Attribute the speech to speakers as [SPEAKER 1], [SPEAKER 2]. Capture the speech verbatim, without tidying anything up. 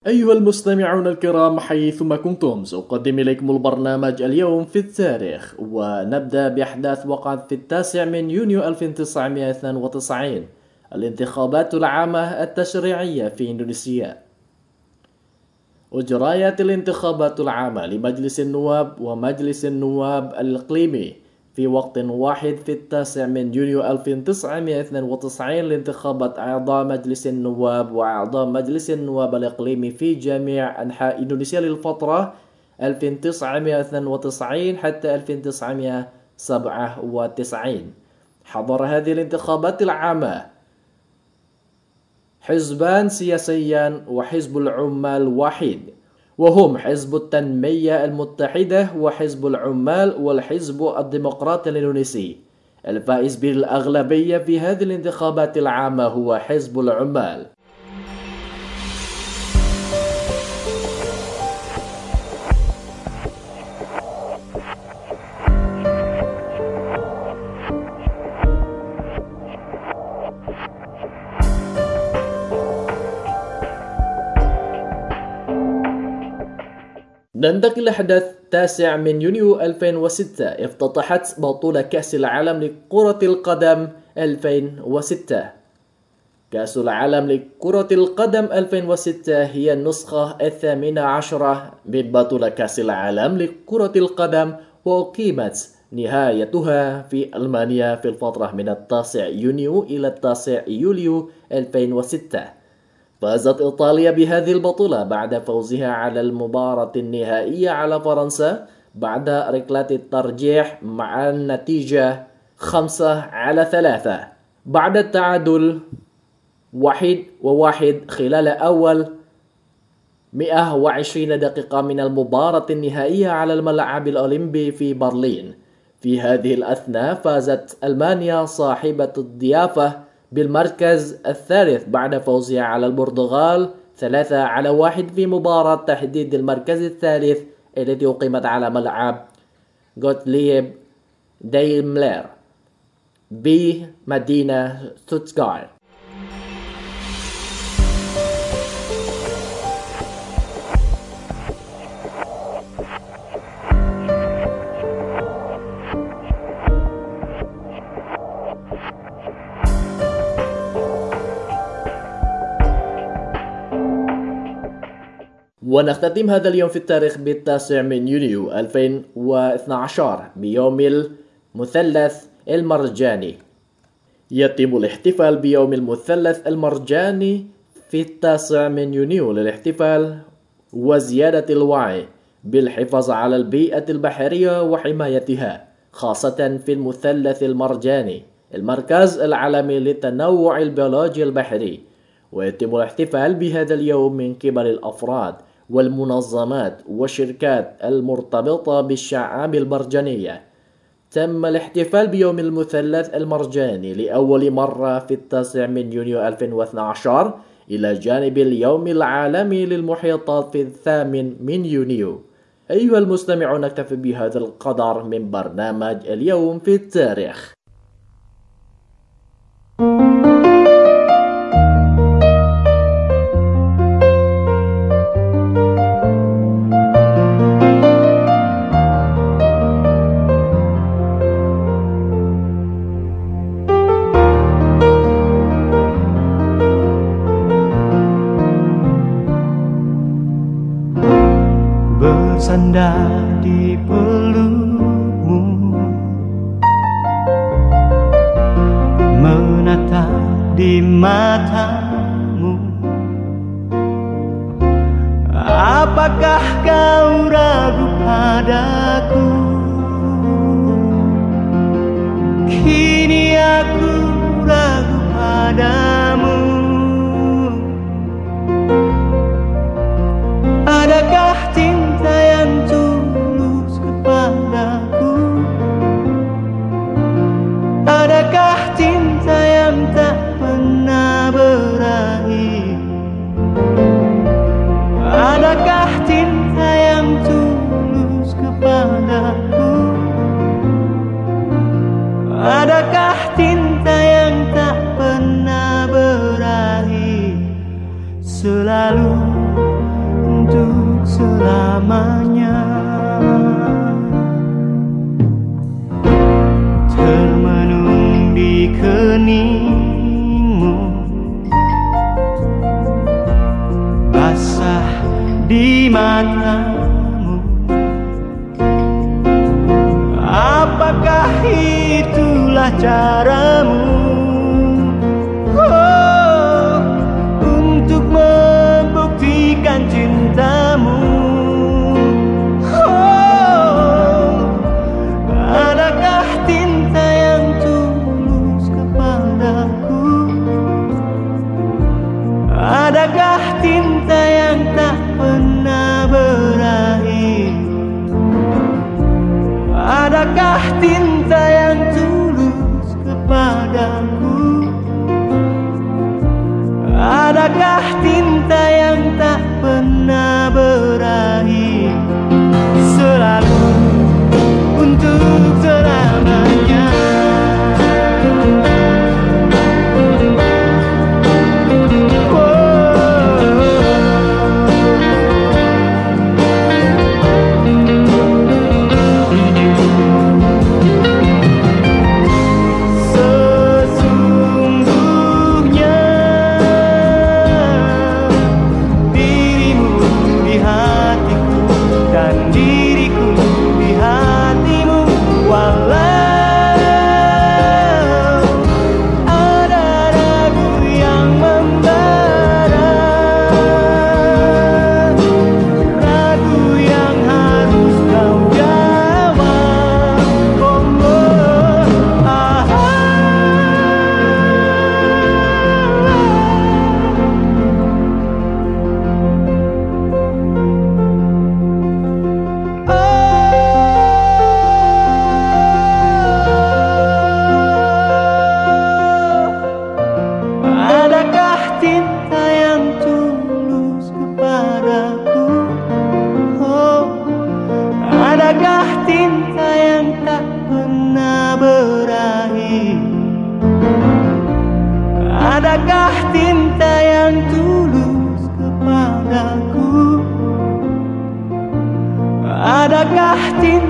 [SPEAKER 1] أيها المستمعون الكرام حيثما كنتم، سأقدم إليكم البرنامج اليوم في التاريخ، ونبدأ بأحداث وقعت في التاسع من يونيو ألف وتسعمائة واثنين وتسعين، الانتخابات العامة التشريعية في إندونيسيا. أجريت الانتخابات العامة لمجلس النواب ومجلس النواب الإقليمي في وقت واحد في التاسع من يونيو ألف وتسعمائة واثنين وتسعين لانتخابات أعضاء مجلس النواب وأعضاء مجلس النواب الإقليمي في جميع أنحاء إندونيسيا للفترة ألف وتسعمائة واثنين وتسعين حتى ألف وتسعمائة وسبعة وتسعين. حضر هذه الانتخابات العامة حزبان سياسيان وحزب العمال واحد، وهم حزب التنمية المتحدة وحزب العمال والحزب الديمقراطي الإندونيسي. الفائز بالأغلبية في هذه الانتخابات العامة هو حزب العمال. ننتقل لأحداث التاسع من يونيو ألفين وستة. افتتحت بطولة كأس العالم لكرة القدم ألفين وستة. كأس العالم لكرة القدم ألفين وستة هي النسخة الثامنة عشرة من بطولة كأس العالم لكرة القدم، وأقيمت نهايتها في ألمانيا في الفترة من التاسع يونيو إلى التاسع يوليو ألفين وستة. فازت إيطاليا بهذه البطولة بعد فوزها على المباراة النهائية على فرنسا بعد ركلات الترجيح مع النتيجة خمسة على ثلاثة بعد التعادل واحد وواحد خلال أول مئة وعشرين دقيقة من المباراة النهائية على الملعب الأولمبي في برلين. في هذه الأثناء فازت ألمانيا صاحبة الضيافة بالمركز الثالث بعد فوزها على البرتغال ثلاثة على واحد في مباراة تحديد المركز الثالث التي أقيمت على ملعب غوتليب دايملر بمدينة ستوتغارت. ونختتم هذا اليوم في التاريخ بالتاسع من يونيو ألفين واثني عشر بيوم المثلث المرجاني. يتم الاحتفال بيوم المثلث المرجاني في التاسع من يونيو للاحتفال وزيادة الوعي بالحفاظ على البيئة البحرية وحمايتها، خاصة في المثلث المرجاني المركز العالمي للتنوع البيولوجي البحري. ويتم الاحتفال بهذا اليوم من قبل الأفراد والمنظمات والشركات المرتبطة بالشعاب المرجانية. تم الاحتفال بيوم المثلث المرجاني لأول مرة في التاسع من يونيو ألفين واثني عشر إلى جانب اليوم العالمي للمحيطات في الثامن من يونيو. أيها المستمعون، نكتفي بهذا القدر من برنامج اليوم في التاريخ.
[SPEAKER 2] Bersandar di pelukmu, menatap di matamu. Apakah kau ragu padaku? Kini aku ragu padamu. Adakah cinta yang tulus kepadaku? Adakah cinta yang tak pernah berakhir? Adakah cinta yang tulus kepadaku? Adakah di matamu? Apakah itulah caramu oh, untuk membuktikan cintamu? Oh, adakah cinta yang tulus kepadaku? Adakah cinta yang tak pernah berakhir? Adakah cinta yang tulus kepadaku? Adakah cinta yang tak pernah berakhir? Selalu untuk selamanya. Adakah cinta yang tak pernah berakhir? Adakah cinta yang tulus kepadaku? Adakah cinta